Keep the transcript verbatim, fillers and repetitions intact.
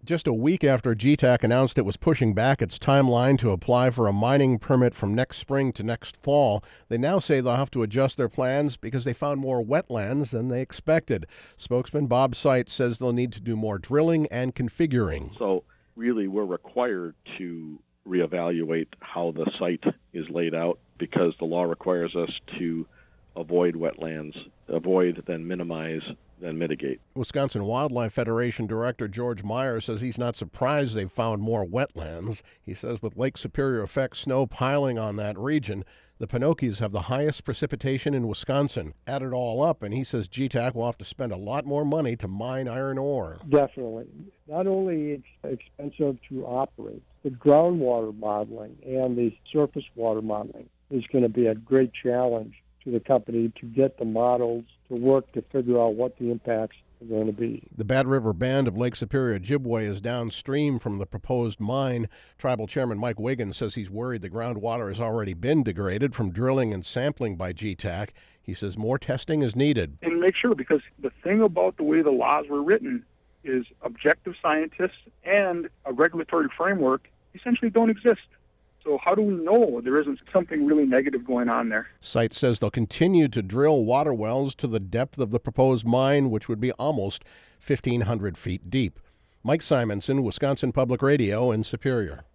Just a week after G TAC announced it was pushing back its timeline to apply for a mining permit from next spring to next fall, they now say they'll have to adjust their plans because they found more wetlands than they expected. Spokesman Bob Seitz says they'll need to do more drilling and configuring. So really, we're required to reevaluate how the site is laid out because the law requires us to avoid wetlands, avoid, then minimize, then mitigate. Wisconsin Wildlife Federation Director George Meyer says he's not surprised they've found more wetlands. He says with Lake Superior effect snow piling on that region, the Pinokies have the highest precipitation in Wisconsin. Add it all up, and he says G TAC will have to spend a lot more money to mine iron ore. Definitely. Not only it's expensive to operate, the groundwater modeling and the surface water modeling is going to be a great challenge to the company to get the models to work to figure out what the impacts are going to be. The Bad River Band of Lake Superior Ojibway is downstream from the proposed mine. Tribal Chairman Mike Wiggins says he's worried the groundwater has already been degraded from drilling and sampling by G TAC. He says more testing is needed. And make sure, because the thing about the way the laws were written is objective scientists and a regulatory framework essentially don't exist. So how do we know there isn't something really negative going on there? Site says they'll continue to drill water wells to the depth of the proposed mine, which would be almost fifteen hundred feet deep. Mike Simonson, Wisconsin Public Radio in Superior.